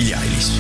Billie Eilish.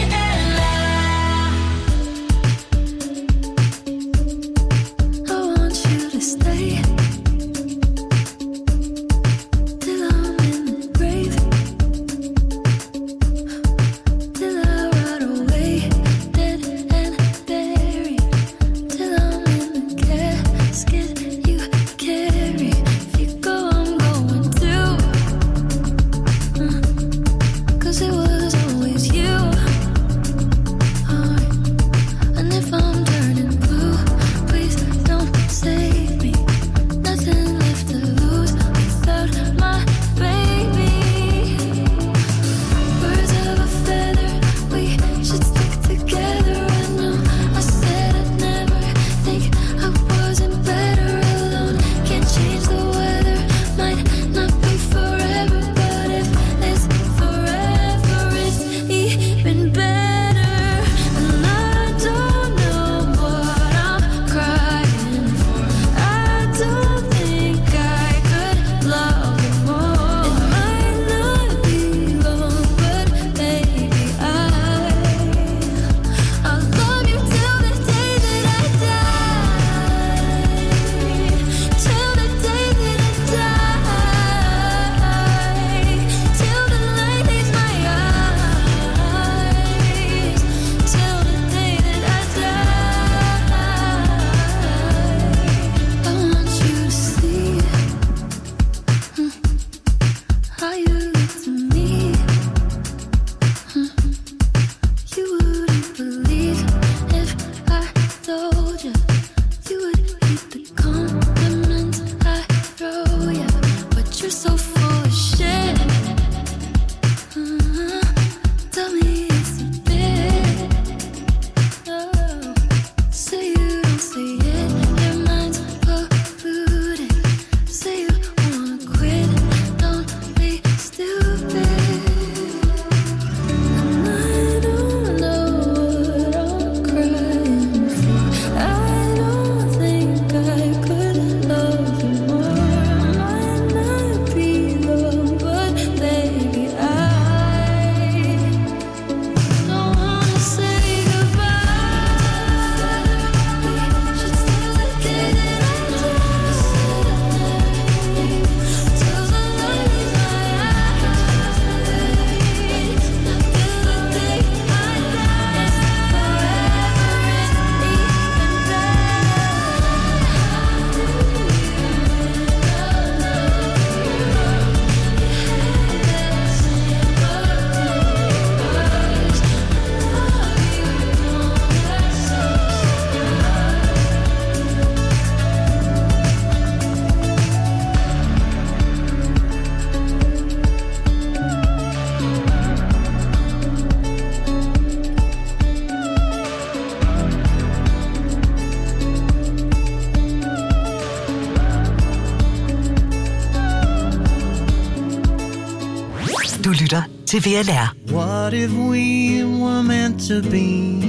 Du lytter til VLR. What if we were meant to be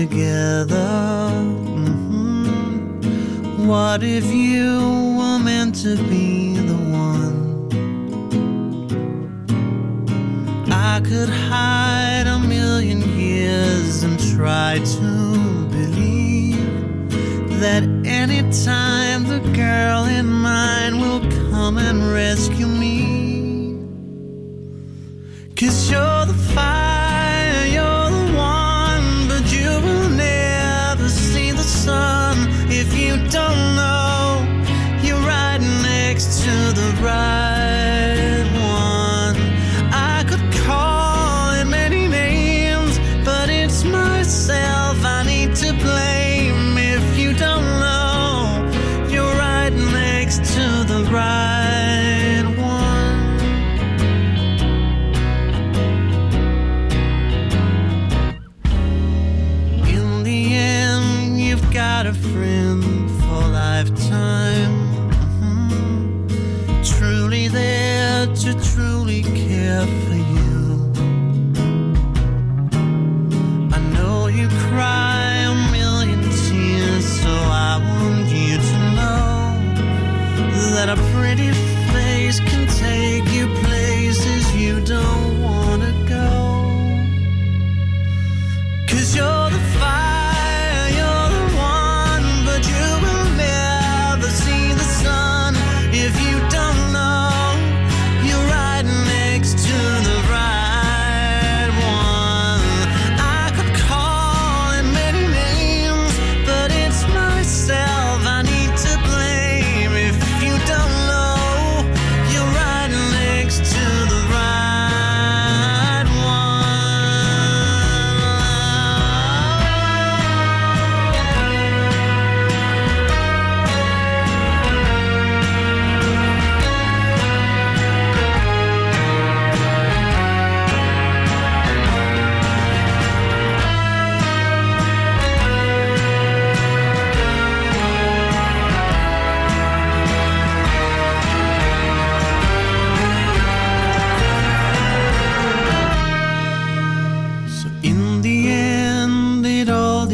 together? Mm-hmm. What if you were meant to be the one? I could hide a million years and try to believe that anytime the girl in mine will come and rescue me. 'Cause you're the fire, you're the one, but you will never see the sun if you don't know you're right next to the right one. I could call it many names, but it's myself I need to blame if you don't know you're right next to the right one.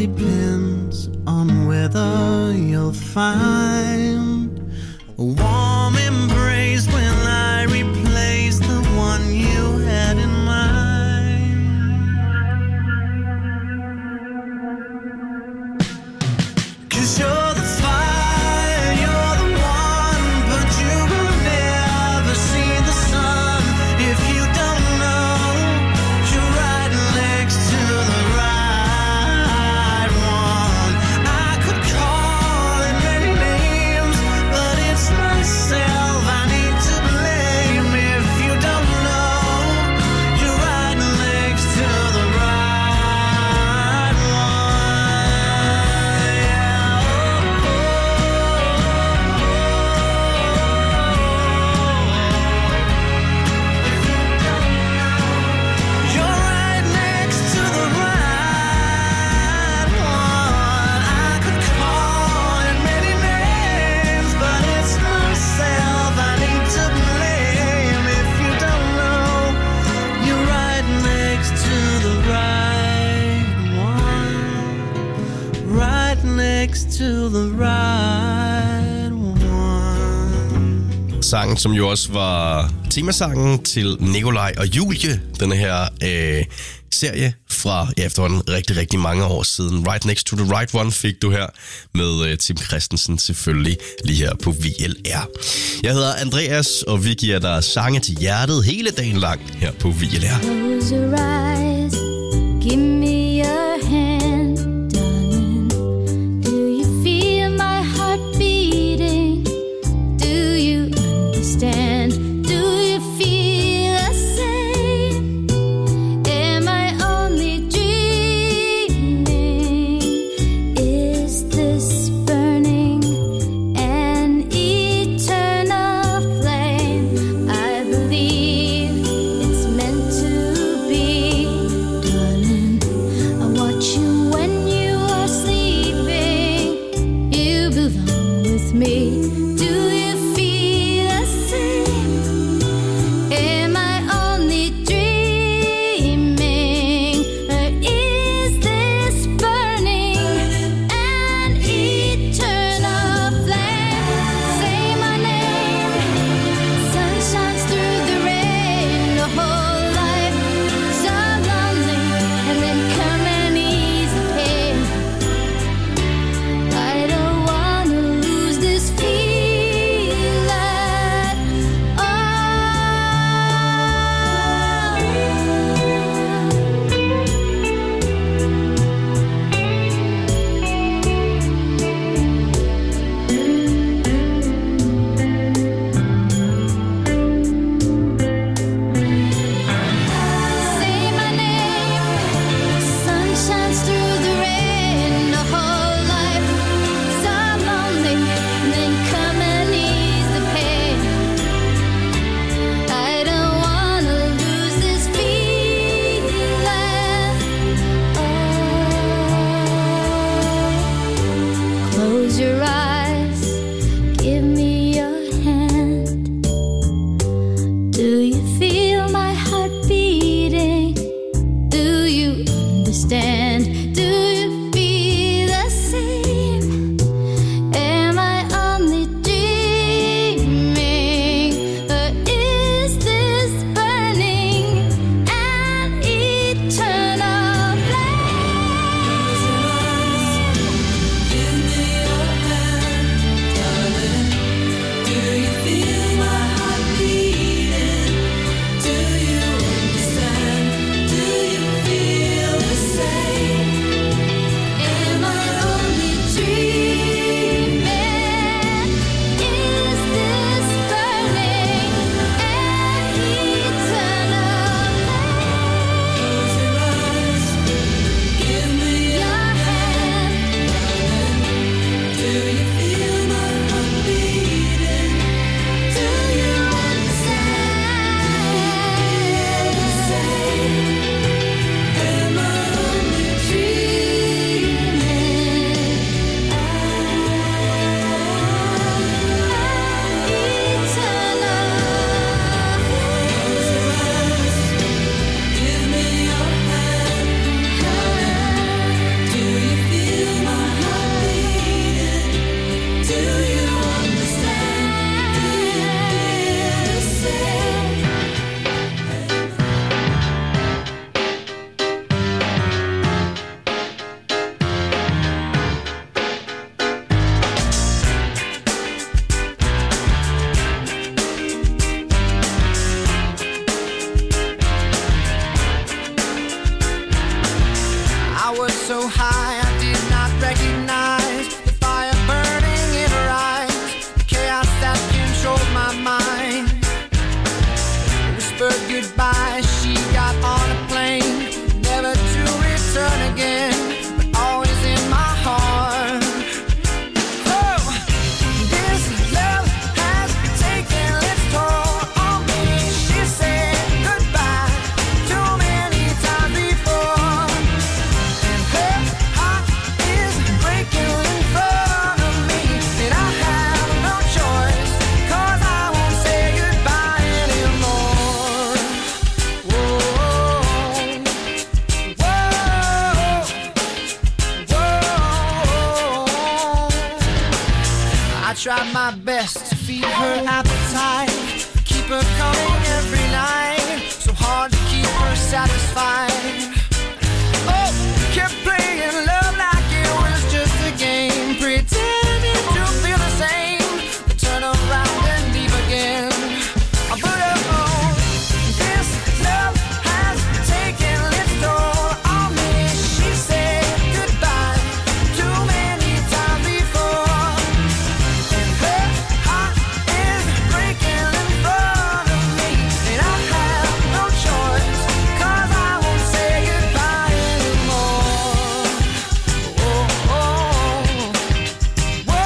depends on whether you'll find a warm embrace when I replace the one you had in mind. 'Cause you're the fire, you're the one, but you will never see the sun if you don't know you're right next to the right one. I could call it many names, but it's myself I need to blame if you don't know you're right next to the right one. You're right next to the right one. I could call it many names, but it's myself I need to blame if you don't know you're right next to the right one. Right next to the right one. Sangen, som jo også var temasangen til Nikolaj og Julie, den her serie fra efterhånden rigtig, rigtig mange år siden. Right Next to the Right One fik du her med Tim Christensen selvfølgelig lige her på VLR. Jeg hedder Andreas, og vi giver dig sange til hjertet hele dagen lang her på VLR. Close your eyes, give me your hand, darling. Do you feel my heart beating? Do you understand? Do you feel the same? Am I only dreaming? Is this burning an eternal flame? I believe it's meant to be, darling. try my best to feed her appetite, keep her coming every night, so hard to keep her satisfied. Oh, kept playing love like it was just a game, pretending to feel the same, but turn around and leave again. I put her on. This love has taken its toll on me. She said goodbye too many times before, and her heart is breaking in front of me, and I have no choice, 'cause I won't say goodbye anymore. Oh, oh, whoa,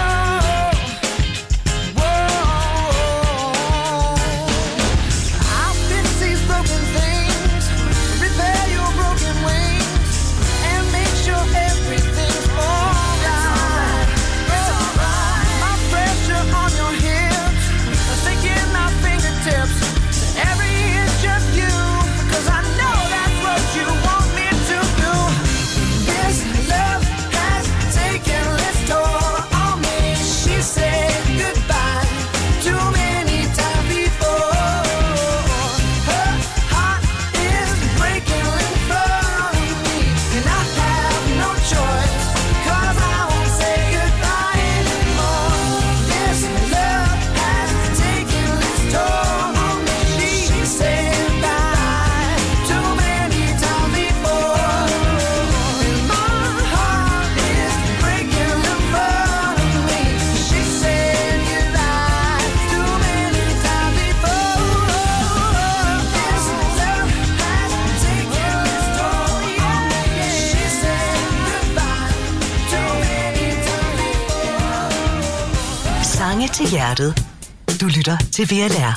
whoa. I'll fix these broken things, repair your broken wings, and make sure everything's alright. It's alright. My pressure on your hips, sinking my fingertips. Every inch of you, 'cause I know that's what you want me to do. This love has taken its toll on me. She said goodbye too many times before. Her heart is breaking in front of me, and I have no choice, 'cause I won't say goodbye anymore. This love has taken its toll on me. She said goodbye too many times before, and my heart is breaking in front of me. She said goodbye too many times before. This love has taken its toll on me. She said goodbye too many times before. Sange til hjertet. Du lytter til VLR.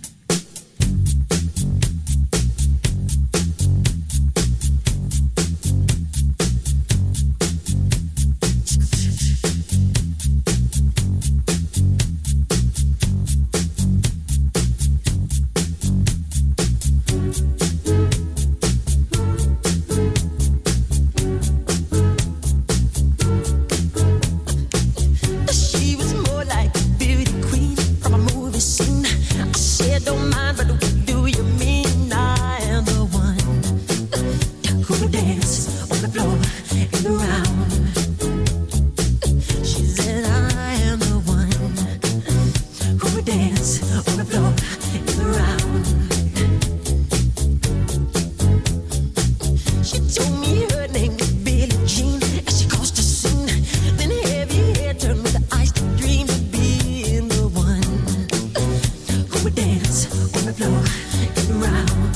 She was more like a beauty queen from a movie scene. I said, don't mind, but what do you mean? I am the one who will dance on the floor and around. She said, I am the one who will dance on the floor and around. She told me her name was Billie Jean as she crossed the scene. Then heavy hair turned with the eyes to dream of being the one who would dance on the floor and around.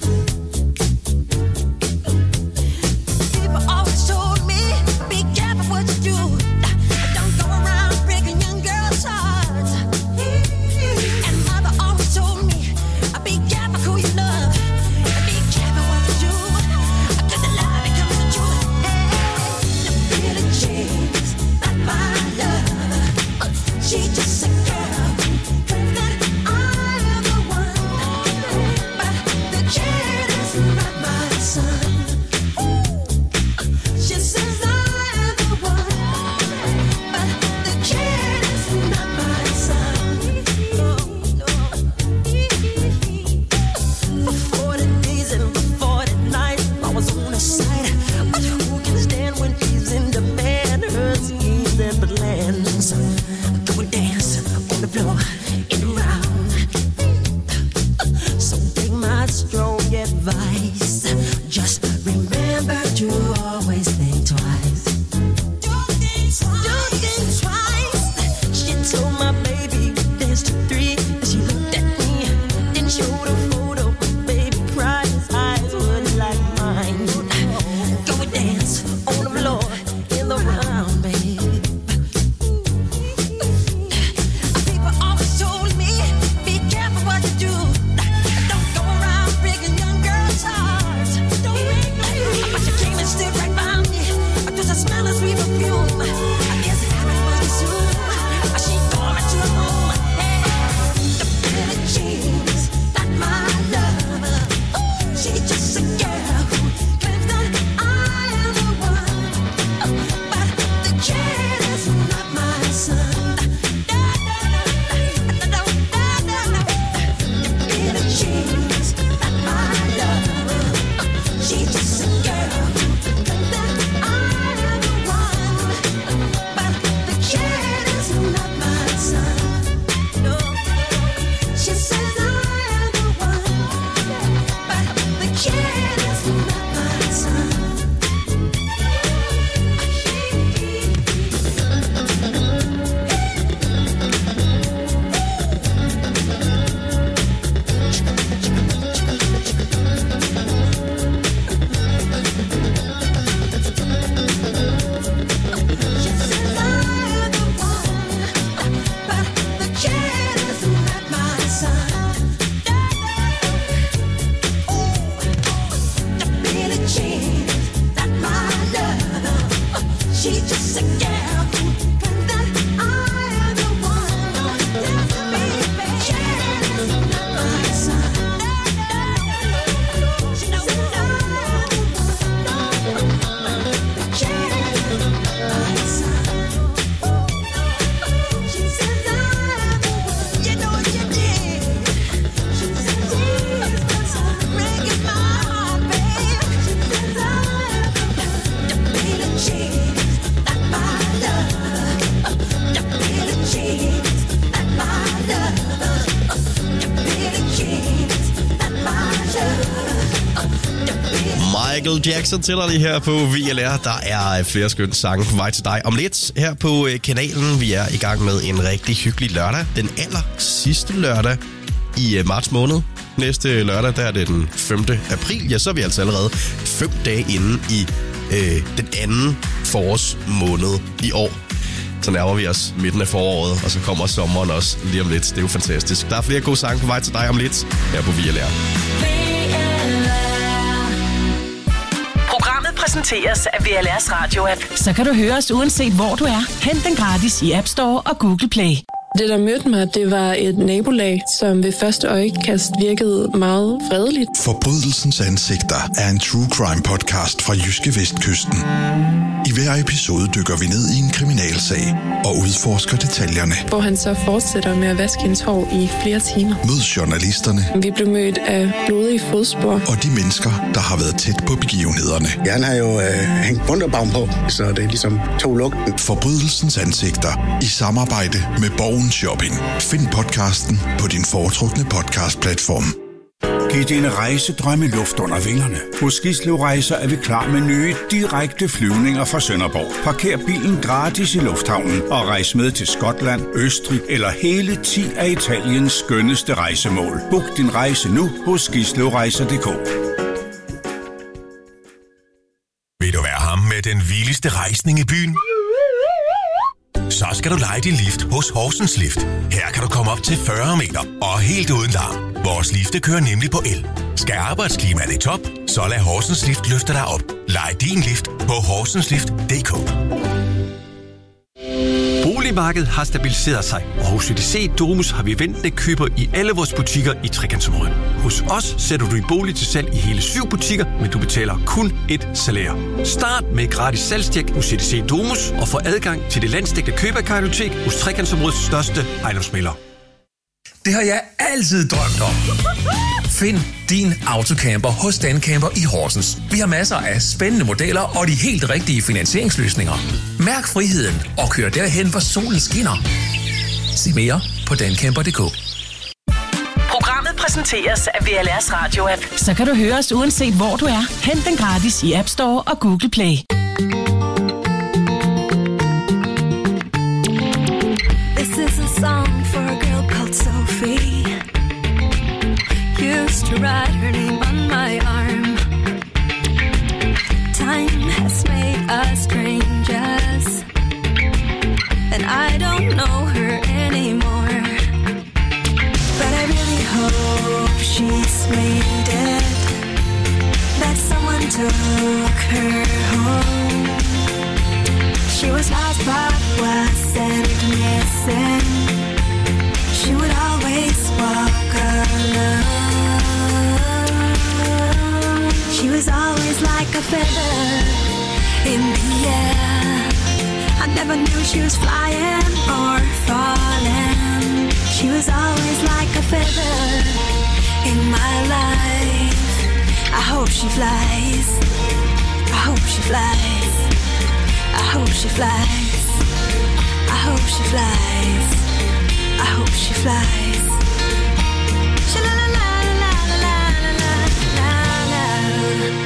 People always told me, be careful what you do. Don't go around breaking young girls' hearts. And mother always told me, be careful who you love. Be careful what you do. Cause the love it comes with you. The Billie Jean's not my love. She just a girl claims that I am the one, but the kid is not my son. She says I am the one, but the kid is not my son. For 40 days and for 40 nights, I was on her side. But who can stand when he's in demand? Her schemes and plans. Go and dance on the floor and around. So take my strong advice. Just remember to always think twice. Don't think twice. She told my baby we danced to 3. And she looked at me, then showed a photo. Baby cried, his eyes were like mine. Go and dance on the floor in the round, baby. People always told me, be careful what you do. Don't go around breaking young girls' hearts. Don't break She's just a girl who thinks that I'm the one, but the kid is not my son. No, she says I'm the one, but the kid is not my son. She's just a girl who thinks that I'm the one. Baby, she's not my son. She knows I'm the one. She's not my son. She says I'm the one. You know you did. She says he's the son. Breaking my heart, babe. She says I'm the baby, she's Michael Jackson tæller lige her på VLR. Der er flere skønne sange på vej til dig om lidt her på kanalen. Vi er i gang med en rigtig hyggelig lørdag. Den aller sidste lørdag i marts måned. Næste lørdag, der er det den 5. april. Ja, så er vi altså allerede 5 dage inde i den anden forårsmåned i år. Så nærmer vi os midten af foråret, og så kommer sommeren også lige om lidt. Det er jo fantastisk. Der er flere gode sange på vej til dig om lidt her på VLR. Programmet præsenteres af VLR's radio-app. Så kan du høre os uanset hvor du er. Hent den gratis i App Store og Google Play. Det, der mødte mig, det var et nabolag, som ved første øjekast virkede meget fredeligt. Forbrydelsens ansigter er en true crime podcast fra Jyske Vestkysten. I hver episode dykker vi ned i en kriminalsag og udforsker detaljerne. Hvor han så fortsætter med at vaske hendes hår i flere timer. Mød journalisterne. Vi blev mødt af blodige fodspor. Og de mennesker, der har været tæt på begivenhederne. Ja, han har jo hængt bunderbaum på, så det er ligesom to lugten. Forbrydelsens ansigter i samarbejde med Borgen Shopping. Find podcasten på din foretrukne podcastplatform. Giv dine rejsedrømme luft under vingerne. Hos Gislev Rejser er vi klar med nye, direkte flyvninger fra Sønderborg. Parker bilen gratis i lufthavnen og rejs med til Skotland, Østrig eller hele 10 af Italiens skønneste rejsemål. Book din rejse nu hos gislevrejser.dk. Vil du være ham med den vildeste rejsning i byen? Så skal du leje din lift hos Horsens Lift. Her kan du komme op til 40 meter og helt uden larm. Vores lifte kører nemlig på el. Skal arbejdsklimaet i top, så lad Horsens Lift løfte dig op. Lej din lift på horsenslift.dk. Boligmarkedet har stabiliseret sig, og hos EDC Domus har vi ventende køber i alle vores butikker i Trekantsområdet. Hos os sætter du din bolig til salg i hele 7 butikker, men du betaler kun et salær. Start med et gratis salgstjek hos EDC Domus og få adgang til det landsdækkende køberkartotek hos Trekantsområdets største ejendomsmæglere. Det har jeg altid drømt om. Find din autocamper hos Dancamper i Horsens. Vi har masser af spændende modeller og de helt rigtige finansieringsløsninger. Mærk friheden og kør derhen, hvor solen skinner. Se mere på dancamper.dk. Programmet præsenteres af VLR's radio-app. Så kan du høre os uanset hvor du er. Hent den gratis i App Store og Google Play. This is a song for a girl called Sophie. Used to write her name on my arm. Time has made us strangers, and I don't know her anymore. But I really hope she's made it, that someone took her home. She was lost but wasn't missing. She would always walk alone. She was always like a feather in the air. I never knew she was flying or falling. She was always like a feather in my life. I hope she flies. I hope she flies. I hope she flies. I hope she flies. I hope she flies. Sha-la-la-la-la-la-la-la-la-la.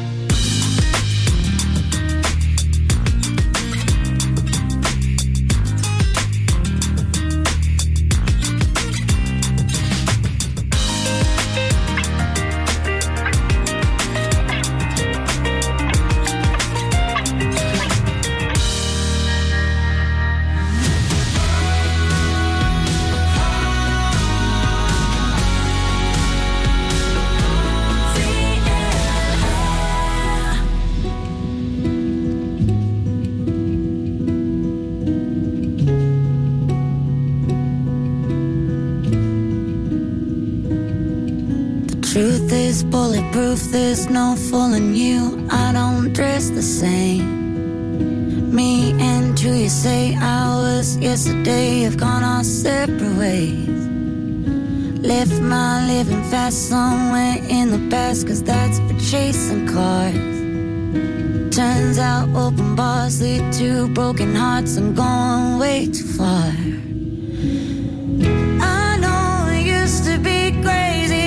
Truth is bulletproof, there's no fooling you. I don't dress the same. Me and you, you say hours yesterday have gone our separate ways. Left my living fast somewhere in the past, cause that's for chasing cars. Turns out open bars lead to broken hearts and going way too far. I know it used to be crazy.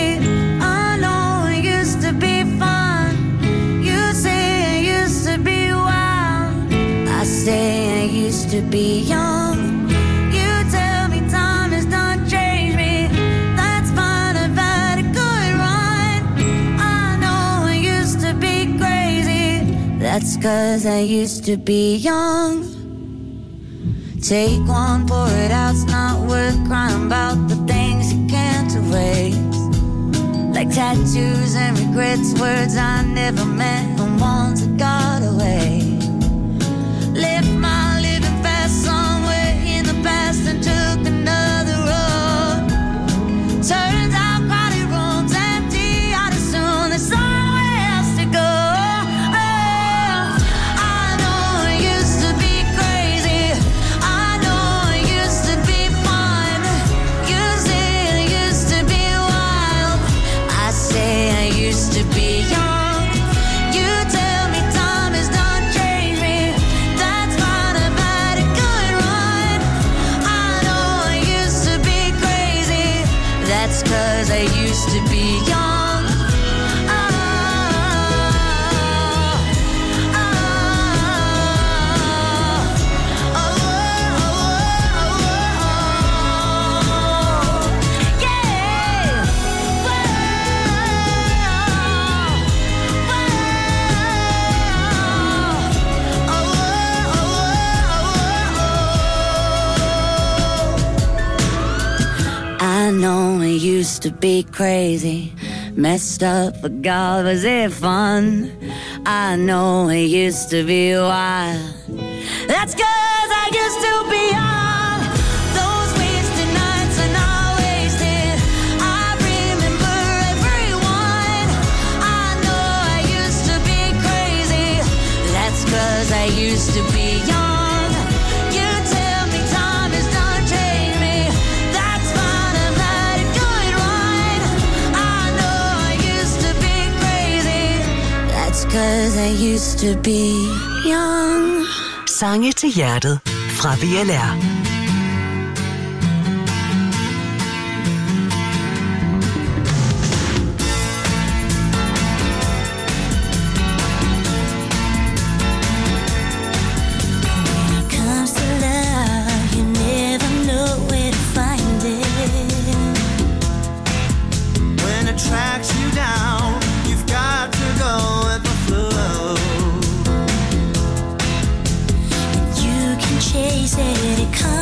Say I used to be young. You tell me time has not changed me. That's fine, I've had a good run. I know I used to be crazy. That's cause I used to be young. Take one, pour it out, it's not worth crying about the things you can't erase. Like tattoos and regrets, words I never meant, and ones that got away. Left my living fast somewhere in the past and took another road. Turns out crowded rooms empty out as soon. There's somewhere else to go. Oh, I know it used to be crazy. I know it used to be fun. You say it used to be wild. I say I used to be young. You tell me time has not changed me. That's cause I used to be young. I know it used to be crazy, messed up, but God, was it fun? I know it used to be wild. That's cause I used to be young. Those wasted nights are not wasted. I remember everyone. I know I used to be crazy. That's cause I used to be young. Cause I used to be young. Sange til hjertet fra VLR. When it comes to love, you never know where to find it. When it tracks you down, you've got to go with the flow. You can chase it, it comes.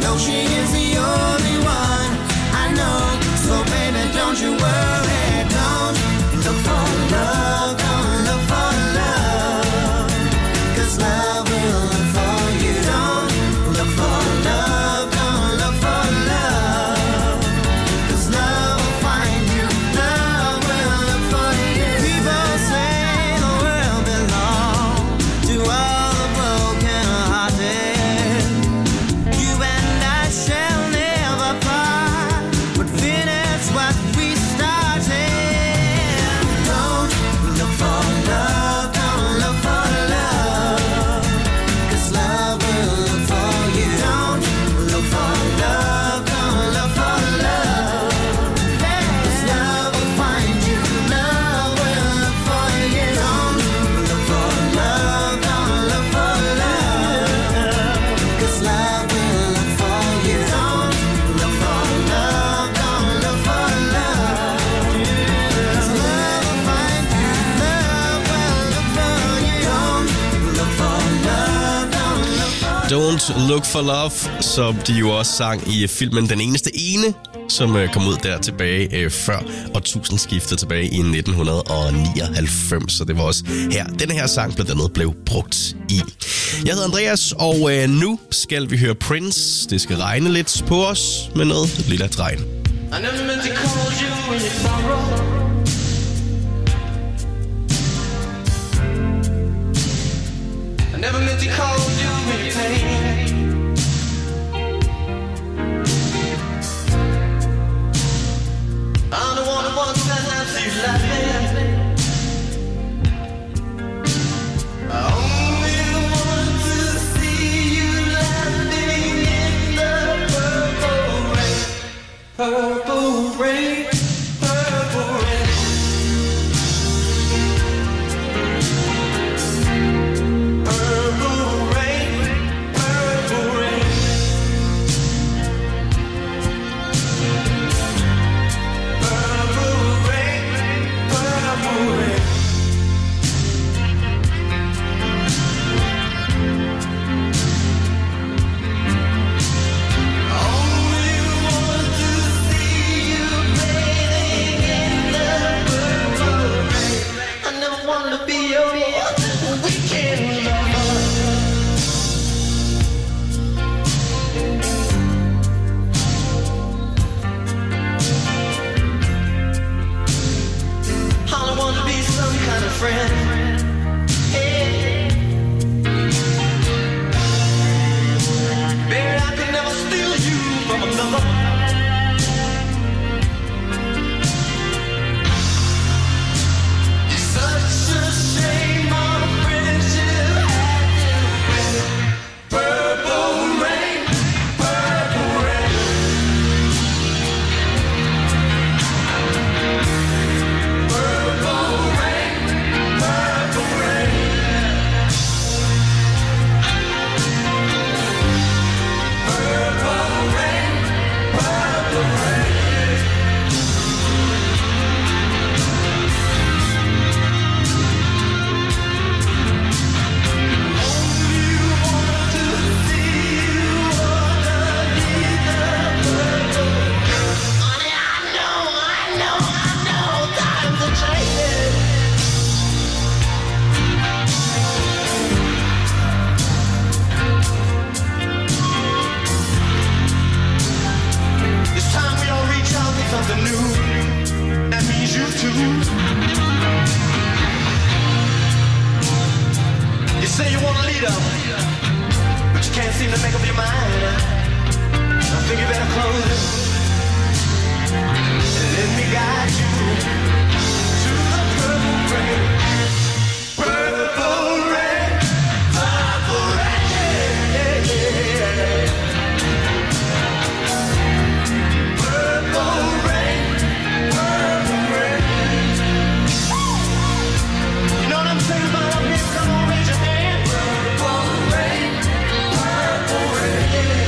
know she is the only one I know. So baby, don't you worry. Don't look for love. Don't look for love. 'Cause love will look for you. Don't look for love. Don't look for love. 'Cause love will find you. Love will look for you. People say the world belongs to all the broken-hearted. You and I shall never part, but finish what we started. Don't look for love, don't look for love, 'cause love will look for you. Don't look for love, don't look for love, 'cause love will find you. Love will look for you. Don't look for love, don't look for love, 'cause love will look for you. Don't look for love, don't look for love, 'cause love will find you. Love will look for you. Don't look for love, don't look for Don't Look for Love, som de jo også sang i filmen Den Eneste Ene, som kom ud der tilbage før årtusindskiftet tilbage i 1999. Så det var også her, denne her sang blandt andet blev brugt i. Jeg hedder Andreas, og nu skal vi høre Prince. Det skal regne lidt på os med noget lille regn. I never meant to call you in your sorrow. I never meant to call you in your pain. I'm the one who wants to have you laughing. I only want to see you laughing in the purple rain. Purple rain, purple rain. Purple rain, purple rain. Purple rain, purple rain. Only want to see you bathing in the purple rain. I never wanted to be your weekend lover. I want to be some kind of friend. Hey. Baby, I could never steal you from another. It's such a shame our friendship had to end. Purple rain, purple rain. Purple rain, purple rain. Purple rain, purple rain. Only want to see you underneath the purple. Honey, I know, times are changing. It's time we all reach out for something new. That means you too. You say you want a leader, but you can't seem to make up your mind. I think you better close it and let me guide you to the purple rain. Purple rain, purple rain. Purple rain, purple rain. You know what I'm saying about up here? Come on, raise your hand. Purple rain, purple rain.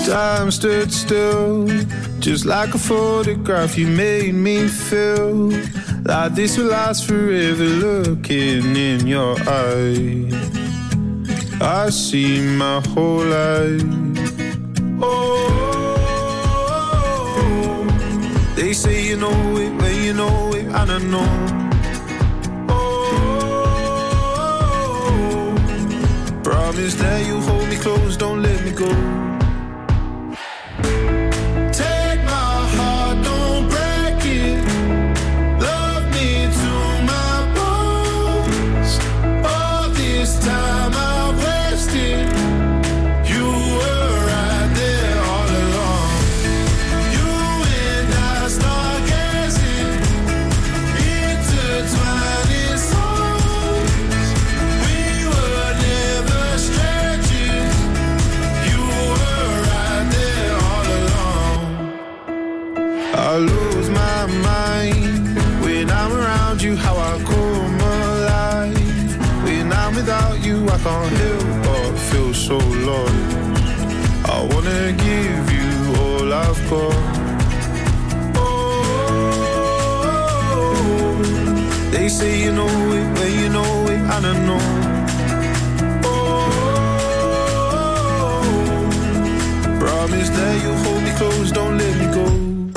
Time stood still, just like a photograph. You made me feel like this will last forever. Looking in your eyes, I see my whole life. Oh, they say you know it, but you know it, and I know. Oh, promise that you hold me close, don't let me go. I lose my mind when I'm around you, how I come alive. When I'm without you, I can't help but feel so lost. I wanna give you all I've got. Oh, they say you know it, when you know it, and I know. Oh, promise that you'll hold me close, don't let me go.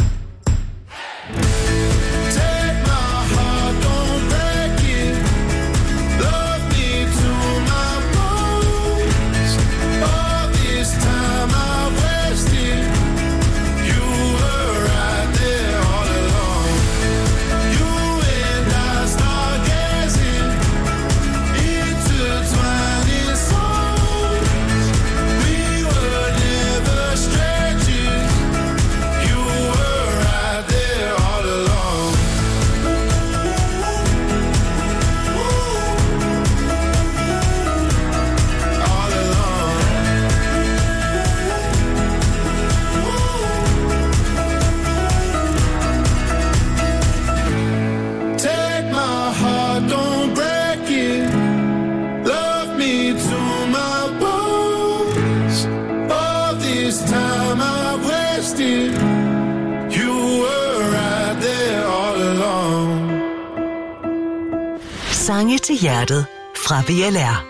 Sange til hjertet fra VLR.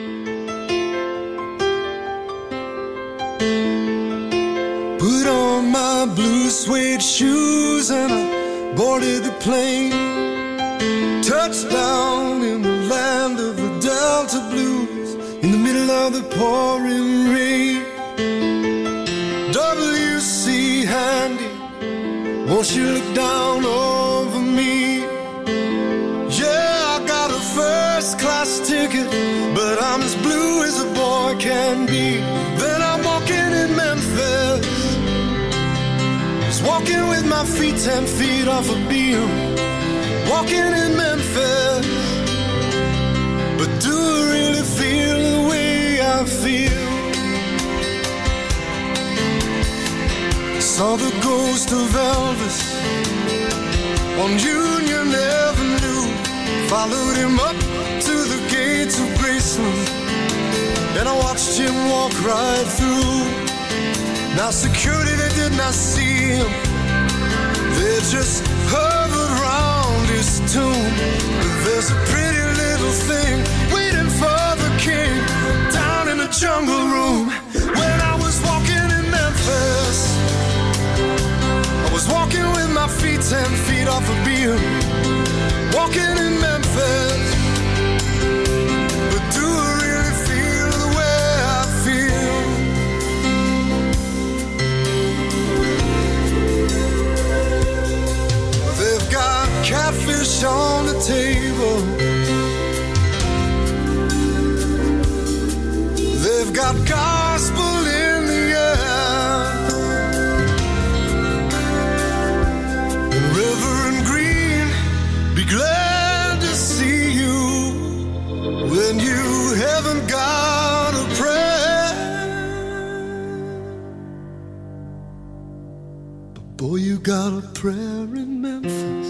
Put on my blue suede shoes and I boarded the plane. Touchdown in the land of the Delta Blues, in the middle of the pouring rain. W.C. Handy, won't you look down over me? Yeah, I got a first class ticket, but I'm as blue as a boy can be. Then I'm walking in Memphis, just walking with my feet 10 feet off a beam. Walking in Memphis, but do I really feel the way I feel? Saw the ghost of Elvis on Union Avenue, followed him up to the gates of Graceland, and I watched him walk right through. Now security, they did not see him, they just hovered round his tomb. But there's a pretty little thing waiting for the king down in the jungle room. When I was walking in Memphis, I was walking with my feet 10 feet off a beam. Walking in Memphis, but do I really feel the way I feel? They've got catfish on the table, they've got gospel in the air, and Reverend Green, be glad to see you when you haven't got a prayer. But boy, you got a prayer in Memphis.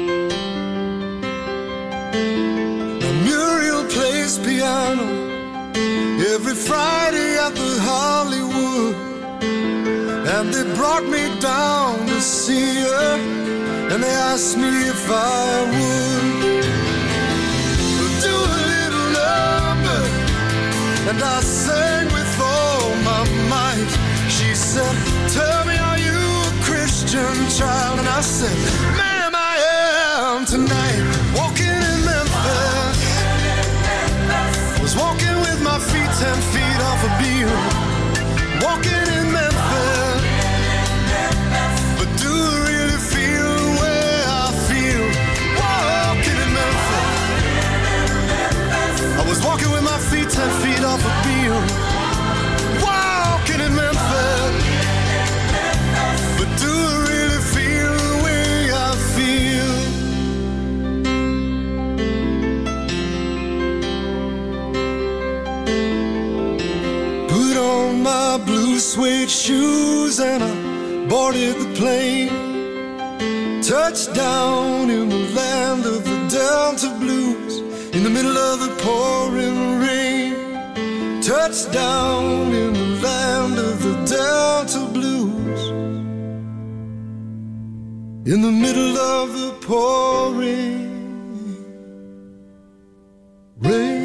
Now Muriel plays piano every Friday at the Hollywood. And they brought me down to see her, and they asked me if I would do a little number. And I sang with all my might. She said, tell me, are you a Christian child? And I said, ma'am, I am tonight. Walking in Memphis, was walking with my feet 10 feet off a beam. Walking in Memphis, but do I really feel the way I feel? Walking in Memphis, I was walking with my feet 10 feet off a beam. Walking in Memphis, but do I really feel the way I feel? Put on my blue suede shoes and I boarded the plane. Touched down in the land of the Delta Blues, in the middle of the pouring rain. Touched down in the land of the Delta Blues, in the middle of the pouring rain.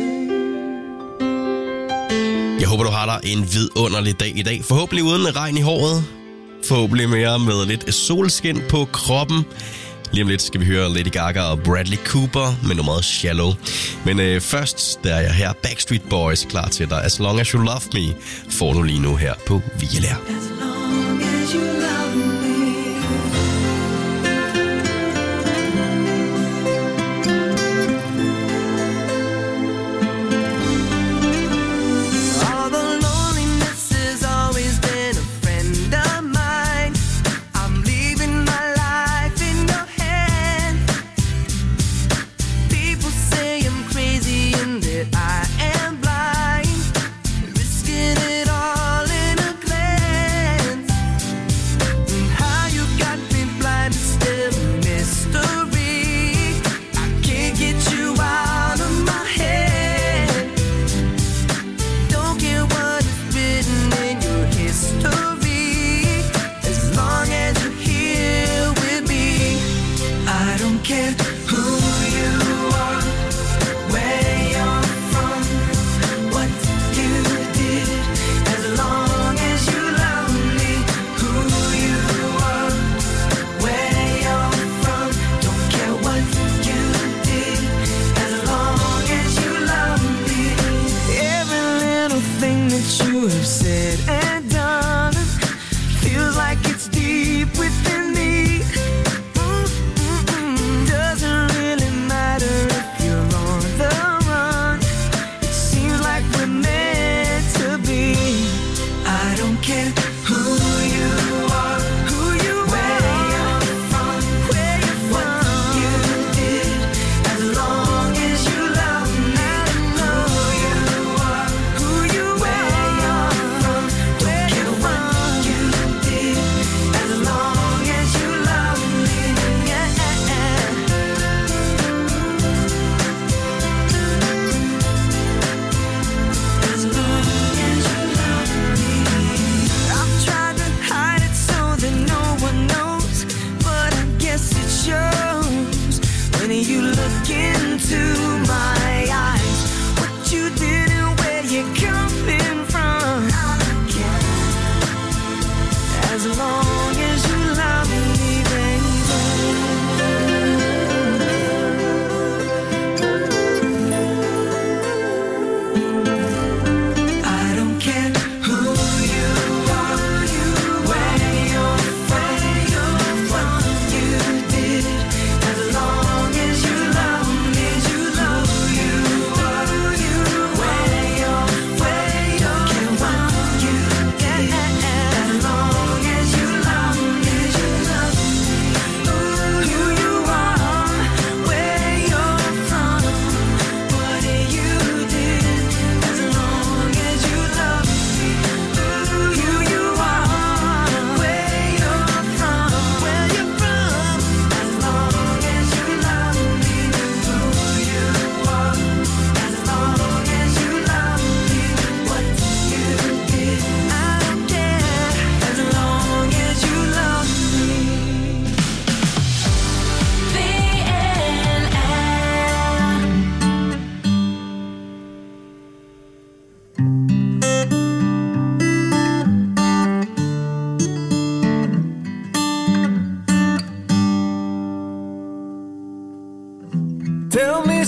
Jeg håber, du har dig en vidunderlig dag i dag. Forhåbentlig uden regn i håret. Forhåbentlig mere med lidt solskin på kroppen. Lige om lidt skal vi høre Lady Gaga og Bradley Cooper med nummeret Shallow. Men først, der er jeg her, Backstreet Boys, klar til dig. As Long As You Love Me får du lige nu her på VLR.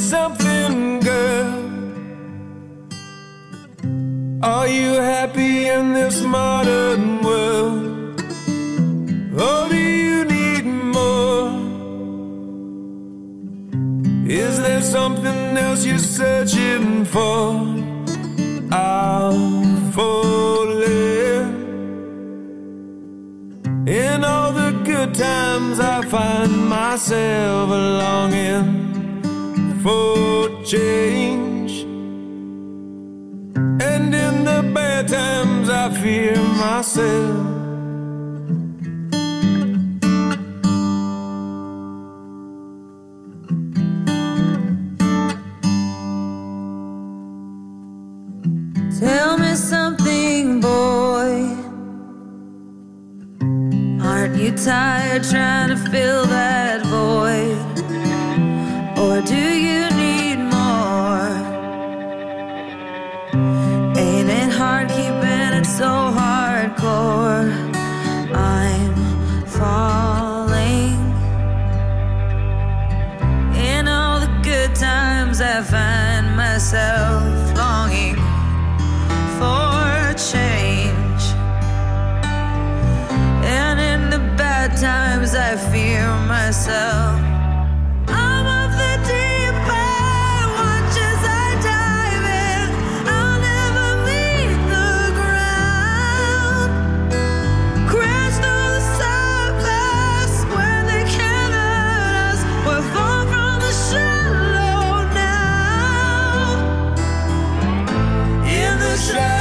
something, girl. Are you happy in this modern world? Or do you need more? Is there something else you're searching for? I'm falling. In all the good times I find myself longing for change, and in the bad times I fear myself. Tell me something, boy. Aren't you tired trying to fill that void? Or do you need more? Ain't it hard keeping it so hardcore? I'm falling. In all the good times I find myself longing for change, and in the bad times I fear myself. I'm of the deep end, watch as I dive in. I'll never meet the ground. Crash through the surface where they can't hurt us. We're far from the shallow now. In the shallow.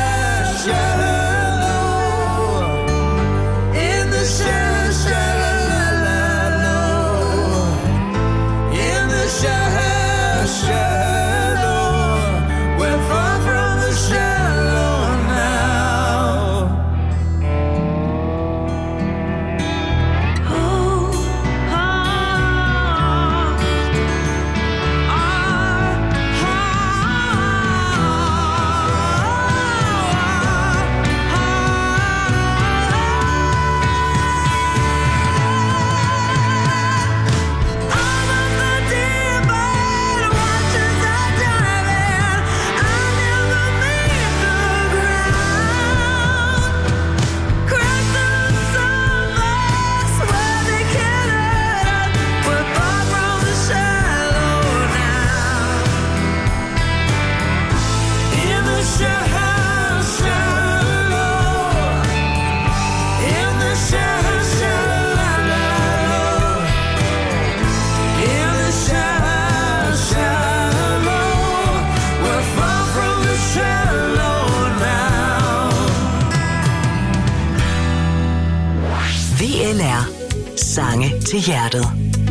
VLR. Sange til hjertet.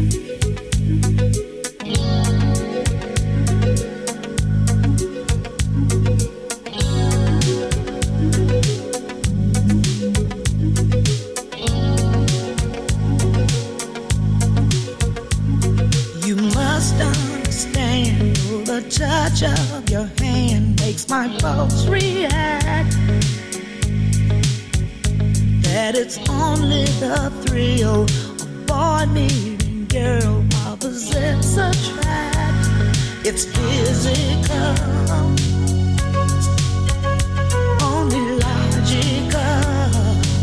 You must understand, the touch of your hand makes my pulse react. That it's only the thrill of boy meeting girl, opposites attract. It's physical, only logical.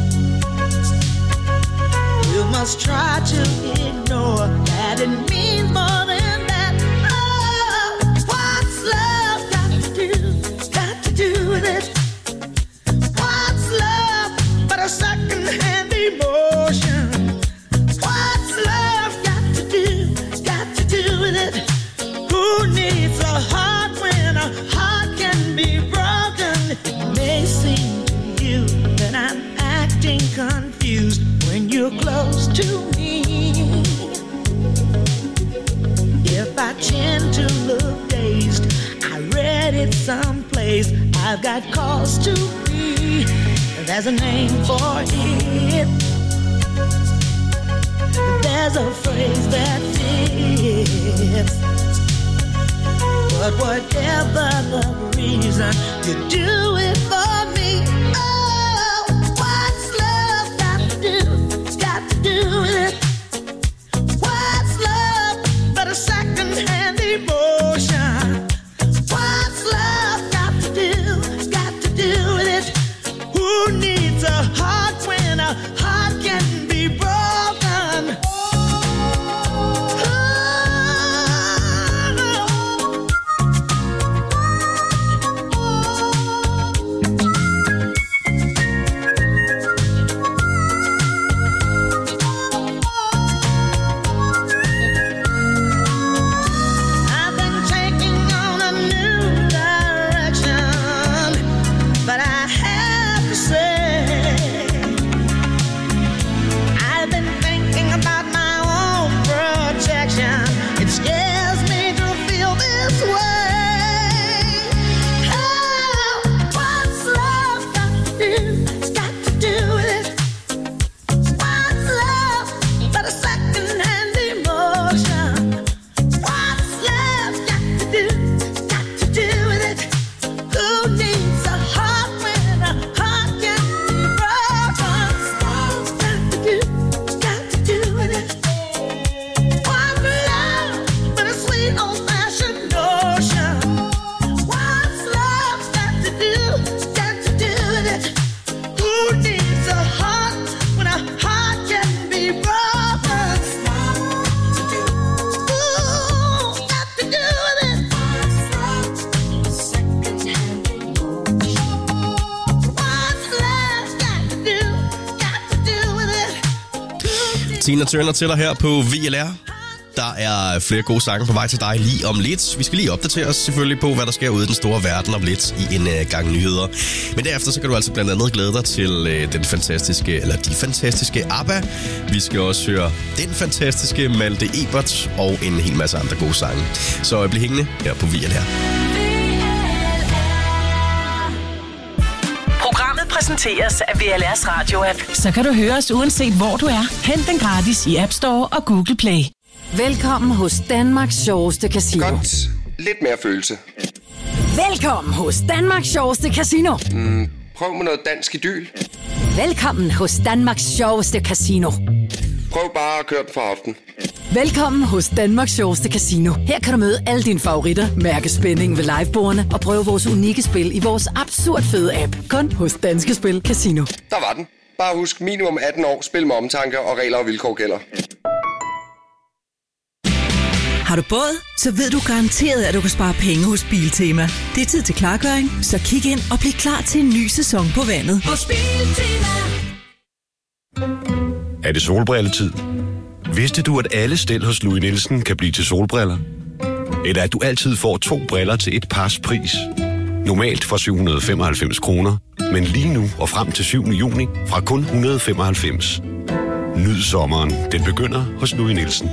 You must try to ignore that it means more than that. Oh, what's love got to do with it? What's love but a second-hand emotion? What's love got to do with it? Who needs a heart when a heart can be broken? It may seem to you that I'm acting confused when you're close to me. If I tend to look dazed, I read it someplace. I've got cause to be. There's a name for it. There's a phrase that fits. But whatever the reason, you do it for me. Oh, what's love got to do with it? What's love but a second-hand emotion? Tina Turner til dig her på VLR. Der er flere gode sange på vej til dig lige om lidt. Vi skal lige opdatere os selvfølgelig på, hvad der sker ude i den store verden om lidt i en gang nyheder. Men derefter så kan du altså blandt andet glæde dig til de fantastiske ABBA. Vi skal også høre den fantastiske Malte Ebert og en hel masse andre gode sange. Så bliv hængende her på VLR. Programmet præsenteres af VLR's Radio-app. Så kan du høre os uanset hvor du er. Hent den gratis i App Store og Google Play. Velkommen hos Danmarks sjoveste casino. Godt. Lidt mere følelse. Velkommen hos Danmarks sjoveste casino. Prøv med noget dansk idyl. Velkommen hos Danmarks sjoveste casino. Prøv bare at køre den for hoften. Velkommen hos Danmarks sjoveste casino. Her kan du møde alle dine favoritter, mærke spændingen ved livebordene og prøve vores unikke spil i vores absurd fede app. Kun hos Danske Spil Casino. Der var den. Bare husk minimum 18 år, spil med omtanke og regler og vilkår gælder. Har du båd? Så ved du garanteret, at du kan spare penge hos Biltema. Det er tid til klargøring, så kig ind og bliv klar til en ny sæson på vandet. Hos Biltema. Er det solbrilletid? Vidste du, at alle stel hos Louis Nielsen kan blive til solbriller? Eller at du altid får 2 briller til et pars pris? Normalt for 795 kroner, men lige nu og frem til 7. juni fra kun 195. Nyd sommeren. Den begynder hos Louis Nielsen.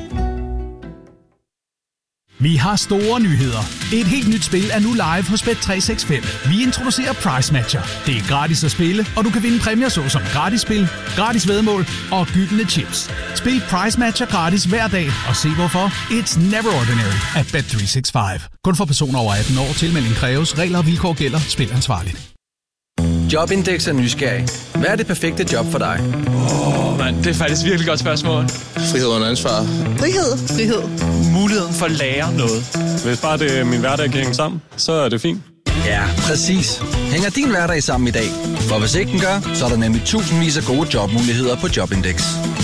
Vi har store nyheder. Et helt nyt spil er nu live hos Bet365. Vi introducerer Price Matcher. Det er gratis at spille, og du kan vinde præmier såsom gratis spil, gratis væddemål og gyldne chips. Spil Price Matcher gratis hver dag, og se hvorfor. It's never ordinary at Bet365. Kun for personer over 18 år. Tilmelding kræves. Regler og vilkår gælder. Spil ansvarligt. Jobindex er nysgerrig. Hvad er det perfekte job for dig? Det er faktisk virkelig godt spørgsmål. Frihed under ansvar. Frihed. Muligheden for at lære noget. Hvis bare det min hverdag kan hænge sammen, så er det fint. Ja, præcis. Hænger din hverdag sammen i dag? For hvis ikke den gør, så er der nemlig tusindvis af gode jobmuligheder på Jobindex.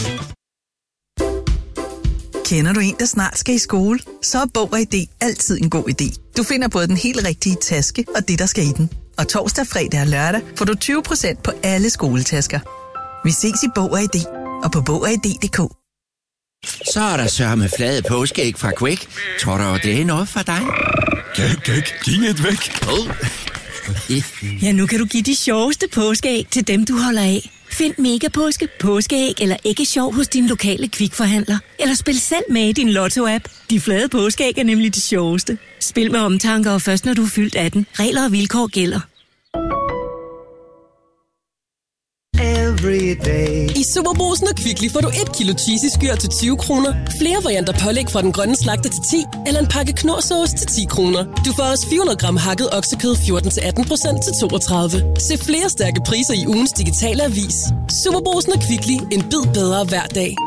Kender du en, der snart skal i skole? Så er Bog og ID altid en god idé. Du finder både den helt rigtige taske og det, der skal i den. Og torsdag, fredag og lørdag får du 20% på alle skoletasker. Vi ses i Bog og ID og på bogogid.dk. Så er der sørme flade påskeæg fra Quake. Tror du, det er noget for dig? Gæk, giv et væk. Ja, nu kan du give de sjoveste påskeæg til dem, du holder af. Find Megapåske, påskeæg eller æggesjov hos din lokale Kvikforhandler. Eller spil selv med i din Lotto-app. De flade påskeæg er nemlig de sjoveste. Spil med omtanke og først når du er fyldt 18. Regler og vilkår gælder. I Superbrugsen og Kvickly får du 1 kilo cheesy skyr til 20 kroner. Flere varianter pålæg fra den grønne slagter til 10, eller en pakke knorrsauce til 10 kroner. Du får også 400 gram hakket oksekød 14-18% til 32. Se flere stærke priser i ugens digitale avis. Superbrugsen og Kvickly. En bid bedre hver dag.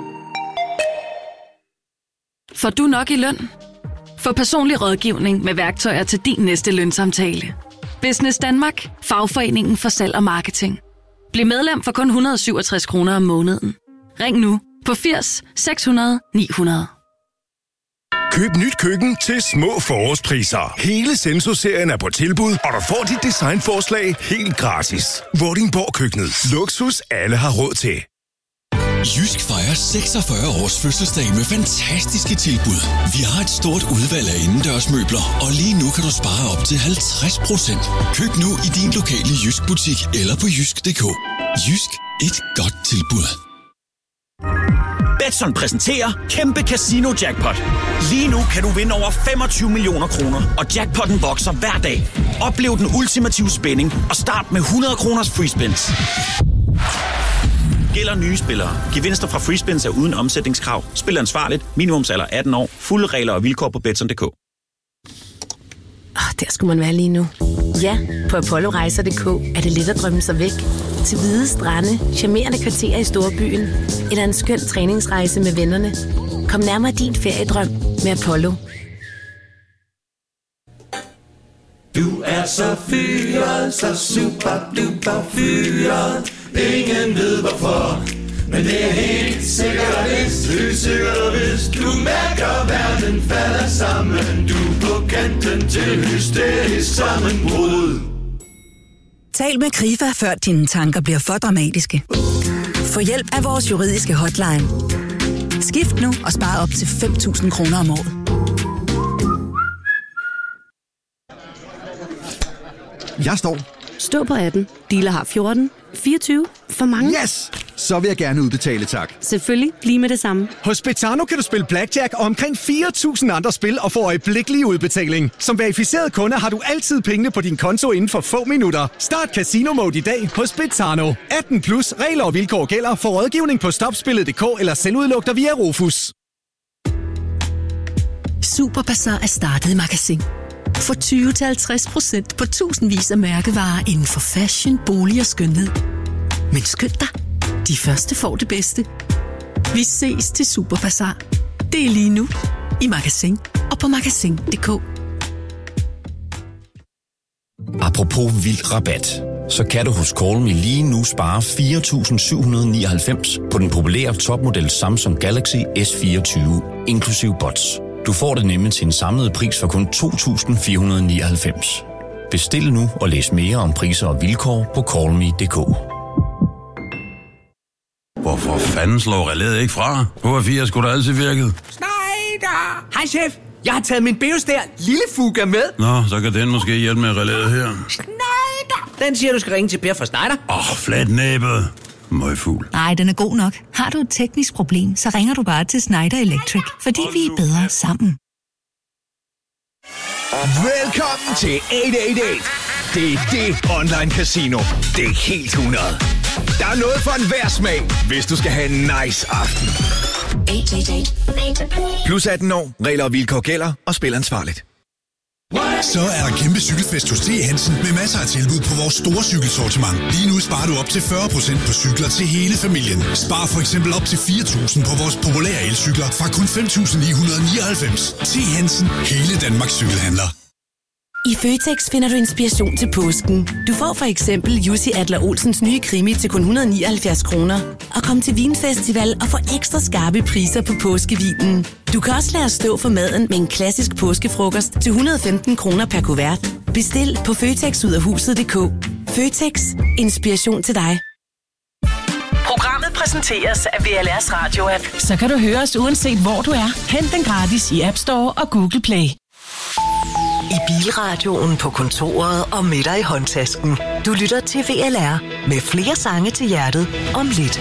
Får du nok i løn? Få personlig rådgivning med værktøjer til din næste lønsamtale. Business Danmark. Fagforeningen for salg og marketing. Bliv medlem for kun 167 kroner om måneden. Ring nu på 80 600 900. Køb nyt køkken til små forårspriser. Hele Senso-serien er på tilbud, og du får dit designforslag helt gratis. Vordingborg Køkkenet. Luksus alle har råd til. Jysk fejrer 46 års fødselsdag med fantastiske tilbud. Vi har et stort udvalg af indendørsmøbler, og lige nu kan du spare op til 50%. Køb nu i din lokale Jysk butik eller på jysk.dk. Jysk, et godt tilbud. Betson præsenterer kæmpe casino jackpot. Lige nu kan du vinde over 25 millioner kroner, og jackpotten vokser hver dag. Oplev den ultimative spænding og start med 100 kroners free spins. Gælder nye spillere. Gevinster fra free spins er uden omsætningskrav. Spil ansvarligt. Minimumsalder 18 år. Fulde regler og vilkår på Betson.dk. Der skulle man være lige nu. Ja, på apollorejser.dk er det let at drømme sig væk. Til hvide strande, charmerende kvarterer i storbyen, eller en skøn træningsrejse med vennerne. Kom nærmere din feriedrøm med Apollo. Du er så fyret, så super duper fyret. Ingen ved hvorfor, men det er helt sikkert og vist. Helt sikkert og vist. Du mærker verden falder sammen. Du er på kanten til hysterisk sammenbrud. Tal med Krifa, før dine tanker bliver for dramatiske. Få hjælp af vores juridiske hotline. Skift nu og spar op til 5.000 kroner om året. Jeg står. Stå på 18. Dealer har 14. 24. For mange. Yes! Så vil jeg gerne udbetale, tak. Selvfølgelig. Lige med det samme. Hos Betano kan du spille blackjack og omkring 4.000 andre spil og få øjeblikkelig udbetaling. Som verificeret kunde har du altid pengene på din konto inden for få minutter. Start Casino Mode i dag hos Betano. 18 plus regler og vilkår gælder for rådgivning på stopspillet.dk eller selvudluk dig via Rofus. Superbazar er startet i Magasin. Få 20-50% på tusindvis af mærkevarer inden for fashion, bolig og skønhed. Men skynd dig, de første får det bedste. Vi ses til Superbazar. Det er lige nu i Magasin og på magasin.dk. Apropos vild rabat, så kan du hos Call Me lige nu spare 4.799 på den populære topmodel Samsung Galaxy S24, inklusiv bots. Du får det nemlig til en samlet pris for kun 2.499. Bestil nu og læs mere om priser og vilkår på callme.dk. Hvorfor fanden slår relæet ikke fra? H4 skulle da altid virket. Schneider! Hej chef! Jeg har taget min Beostær lille Fuga med. Nå, så kan den måske hjælpe med relæet her. Schneider! Den siger, du skal ringe til Per fra Schneider. Flat næbet. Møgfugl. Nej, den er god nok. Har du et teknisk problem, så ringer du bare til Schneider Electric, fordi vi er bedre sammen. Velkommen til 888. Det er det online casino. Det er helt 100. Der er noget for enhver smag, hvis du skal have en nice aften. 888. Plus 18 år, regler og vilkår gælder, og spil ansvarligt. Så er der kæmpe cykelfest hos T. Hansen med masser af tilbud på vores store cykelsortiment. Lige nu sparer du op til 40% på cykler til hele familien. Spar for eksempel op til 4.000 på vores populære elcykler fra kun 5.999. T. Hansen, hele Danmarks cykelhandler. I Føtex finder du inspiration til påsken. Du får for eksempel Jussi Adler Olsens nye krimi til kun 179 kroner. Og kom til Vinfestival og få ekstra skarpe priser på påskevinen. Du kan også lade os stå for maden med en klassisk påskefrokost til 115 kroner per kuvert. Bestil på føtexudafhuset.dk. Føtex. Inspiration til dig. Programmet præsenteres af VLR's Radio-app. Så kan du høre os uanset hvor du er. Hent den gratis i App Store og Google Play. I bilradioen, på kontoret og med dig i håndtasken. Du lytter til VLR med flere sange til hjertet om lidt.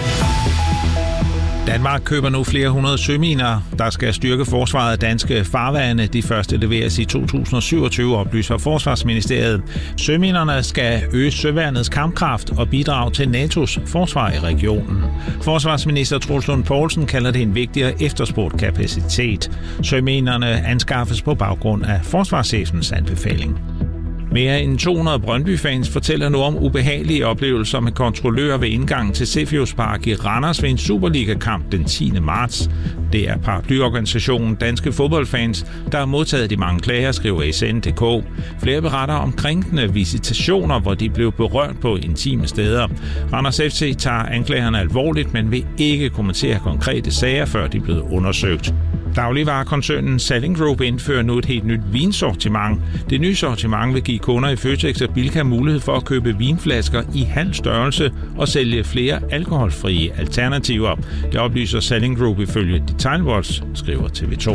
Danmark køber nu flere hundrede søminer, der skal styrke forsvaret af danske farvande. De første leveres i 2027, oplyser Forsvarsministeriet. Søminerne skal øge søværnets kampkraft og bidrage til NATO's forsvar i regionen. Forsvarsminister Troels Lund Poulsen kalder det en vigtigere efterspurgt kapacitet. Søminerne anskaffes på baggrund af forsvarschefens anbefaling. Mere end 200 Brøndby-fans fortæller nu om ubehagelige oplevelser med kontrollører ved indgangen til Cepheus Park i Randers ved en Superliga-kamp den 10. marts. Det er paraplyorganisationen Danske Fodboldfans, der har modtaget de mange klager, skriver SN.dk. Flere beretter om krænkende visitationer, hvor de blev berørt på intime steder. Randers FC tager anklagerne alvorligt, men vil ikke kommentere konkrete sager, før de er blevet undersøgt. Dagligvarekoncernen Salling Group indfører nu et helt nyt vinsortiment. Det nye sortiment vil give kunder i Føtex og Bilka mulighed for at købe vinflasker i halv størrelse og sælge flere alkoholfrie alternativer. Det oplyser Salling Group ifølge Detailwatch, skriver TV2.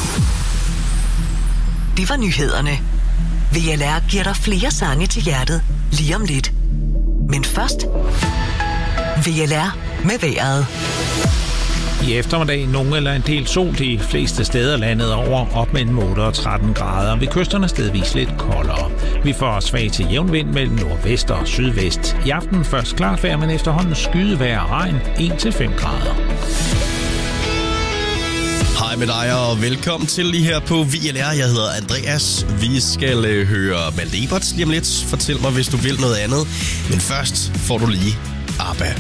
Det var nyhederne. VLR giver dig flere sange til hjertet lige om lidt. Men først VLR med vejret. I eftermiddag nogle eller en del sol de fleste steder landet over op mellem 8 og 13 grader. Ved kysterne stedvis lidt koldere. Vi får svag til jævn vind mellem nordvest og sydvest. I aften først klart vejr, men efterhånden skydevejr og regn 1-5 grader. Hej med dig og velkommen til lige her på VLR. Jeg hedder Andreas. Vi skal høre Malte Eberts lige om lidt. Fortæl mig, hvis du vil noget andet. Men først får du lige ABBA.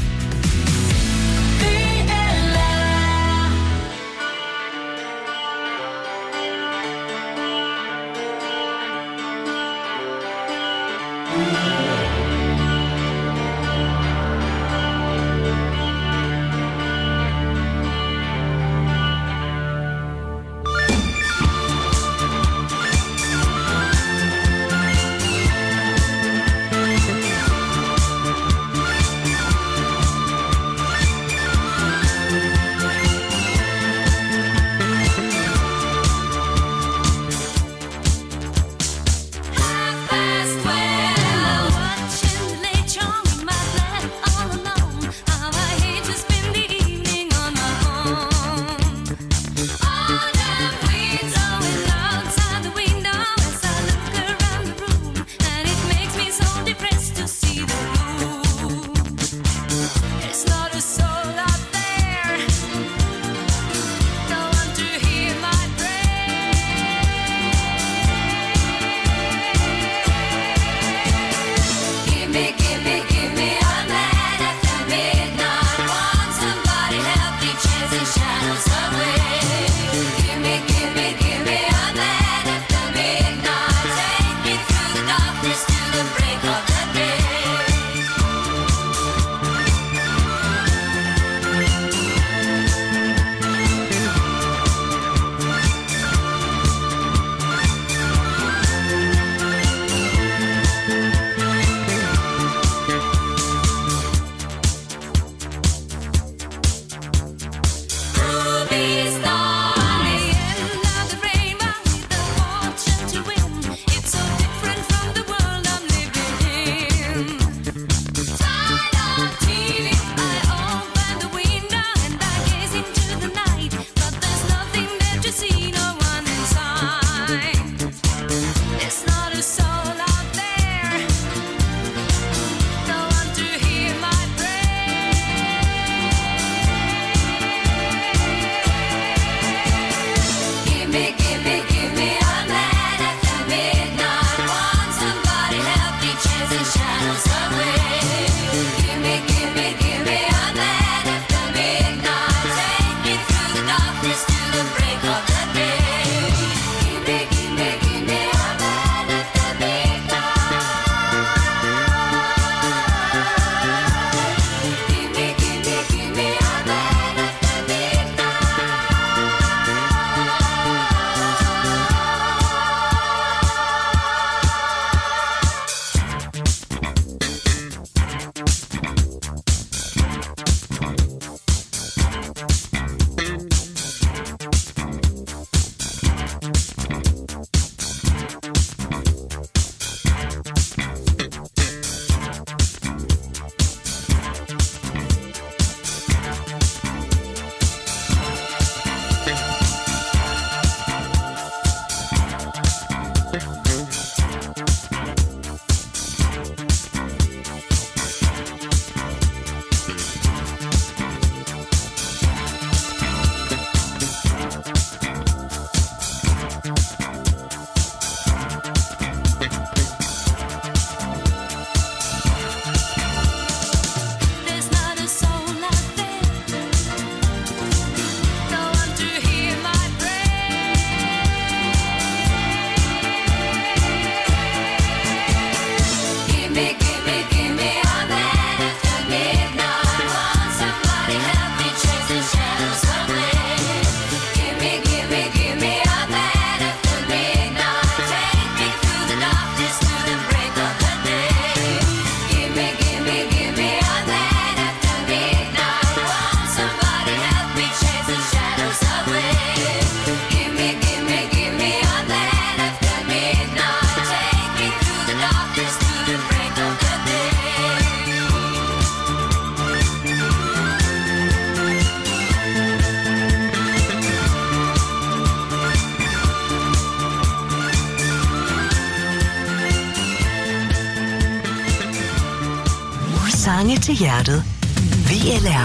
Sange til hjertet. VLR.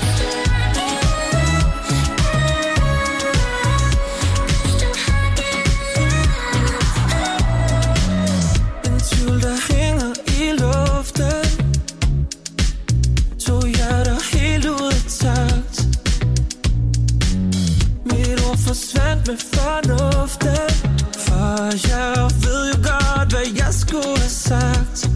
En tvivl, der hænger i luften. To hjerter helt ud af takt. Mit ord forsvandt med fornuften. For jeg ved jo godt, hvad jeg skulle have sagt.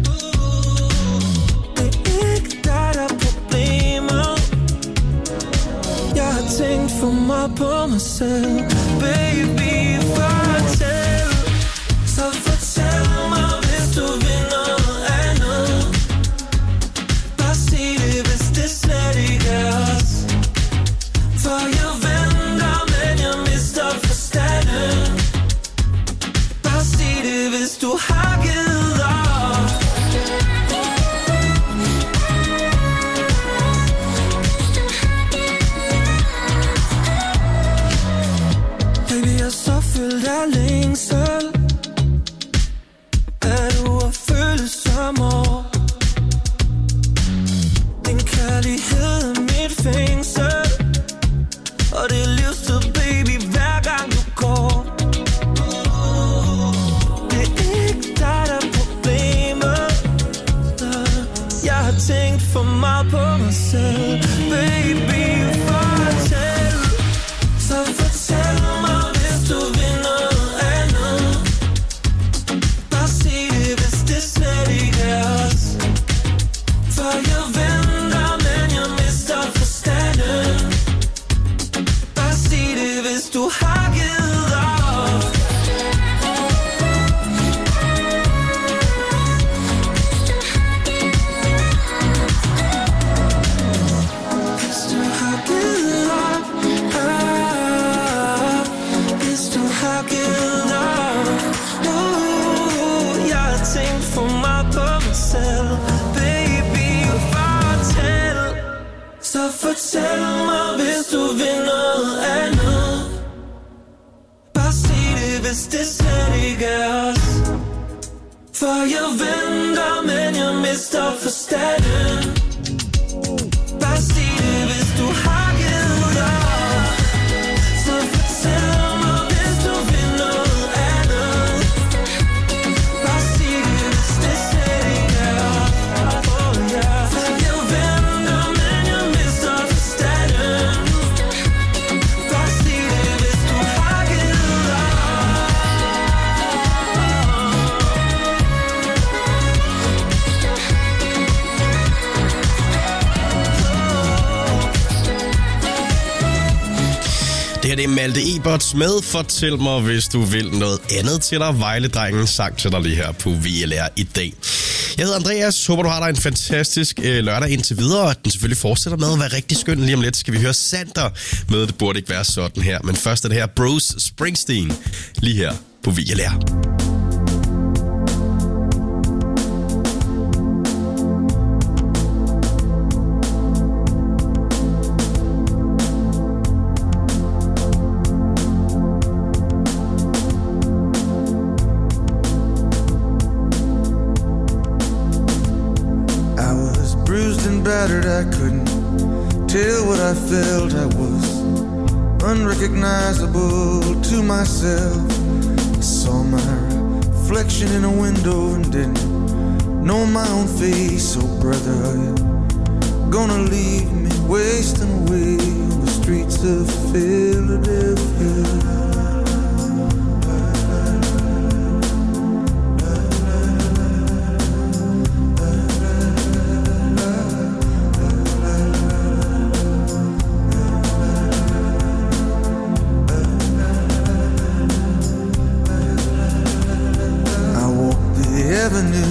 Det er ikke dig, der er problemet. Jeg har tænkt for meget på mig selv. Baby, fortæl. Så fortæl mig, hvis du vil noget andet. Bare sig det, hvis det slet ikke er os. For jeg venter, men jeg mister forstanden. Bare sig det, hvis du har givet op. Baby, jeg er så fyldt af længsel. Er du at føle som år? Din kærlighed er mit fængsel. Og det er livstid, baby, hver gang du går. Det er ikke dig, der er problemet. Jeg har tænkt for meget på mig selv. Baby, fortæl. Så fortæl mig, hvis du vil noget andet. Bare sig det, hvis det slet ikke er os. For jeg venter, men jeg mister forstanden. Bare sig det, hvis du har givet op. Hvis du har givet op. Hvis du har givet op. Jeg har tænkt for meget på mig selv. Baby, fortæl. Så fortæl mig, hvis du vil noget andet. Bare sig det, hvis det slet ikke er os. For jeg venter, men jeg mister forstanden. Bare sig det, hvis du har givet op. Så fortæl mig, hvis du vil noget andet. Bare sig det, hvis det slet ikke er os. Oh, yeah. For jeg venter, men jeg mister forstanden. Bare sig det, hvis du har givet op. Det her det er Malte Eberts med Fortæl mig, hvis du vil noget andet til dig. Vejledrengen sang til dig lige her på VLR i dag. Jeg hedder Andreas. Håber, du har dig en fantastisk lørdag indtil videre. Og den selvfølgelig fortsætter med at være rigtig skøn. Lige om lidt skal vi høre Sander med Det burde ikke være sådan her. Men først er det her Bruce Springsteen lige her på VLR. Battered, I couldn't tell what I felt. I was unrecognizable to myself. I saw my reflection in a window and didn't know my own face. Oh brother, are you gonna leave me wasting away on the streets of Philadelphia? Avenue